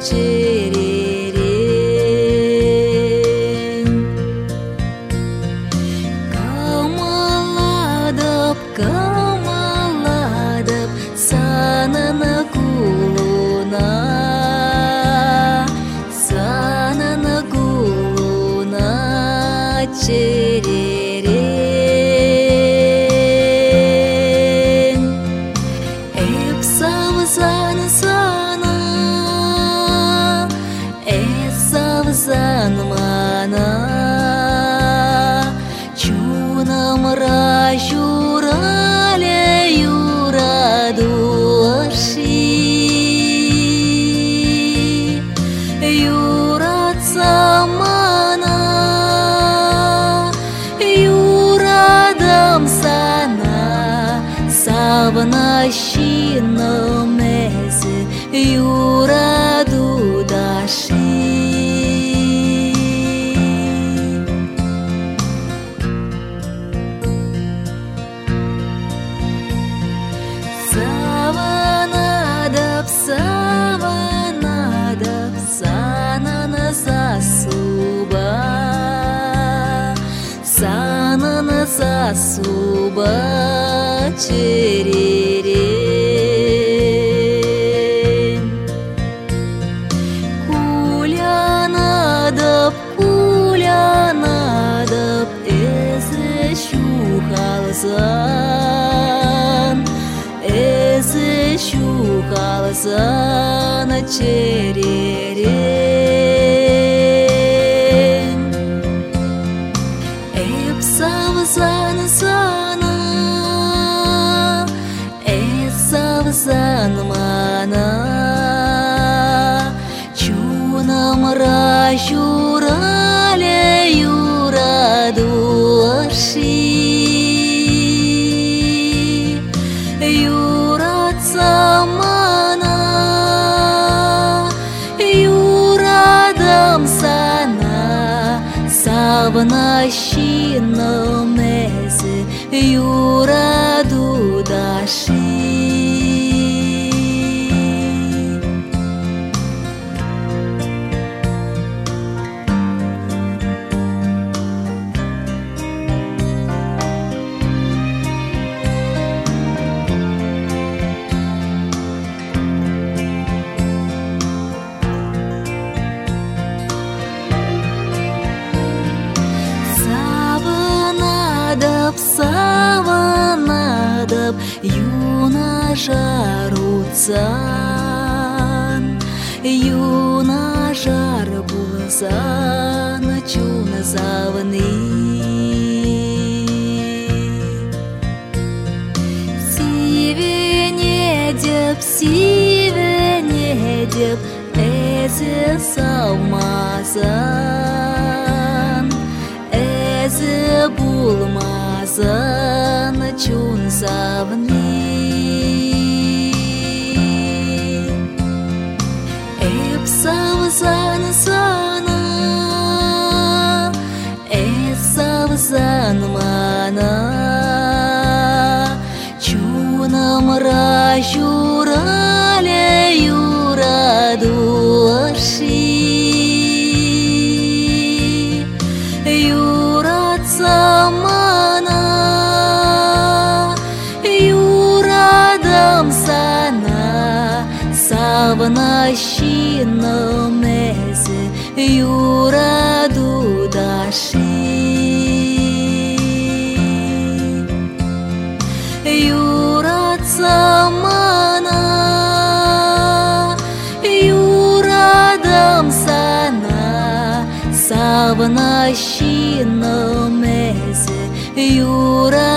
черерен. Камаладып, камаладып, сананы кулуна, сананы кулуна черерен. Эп савзан сана, савзан мана, чунамра журале юраду арши, юратса мана, юрадам сана, савна шиномез юраду даши. Саванадап, саванадап, санана засуба, санана засуба черерен. Кулянадап, кулянадап, эзе шухалзан, эзе шухалзан черерен. Эп савзан сана, савзан мана, чунамра журале юраду арши, юратса мана, юрадам сана, савна шиномез юраду даши. Саванадап, юна жаруцан, юна жар булсан, чуна завны. Сивене деп, эзе салмазан, эзе булмазан, чун завны. Эп савзан сана, савзан мана, чунамра журале юраду арши, юратса мана, юрадам сана, савна шиномез юраду даши. Юратса мана, юрадам сана, савна шиномез юраду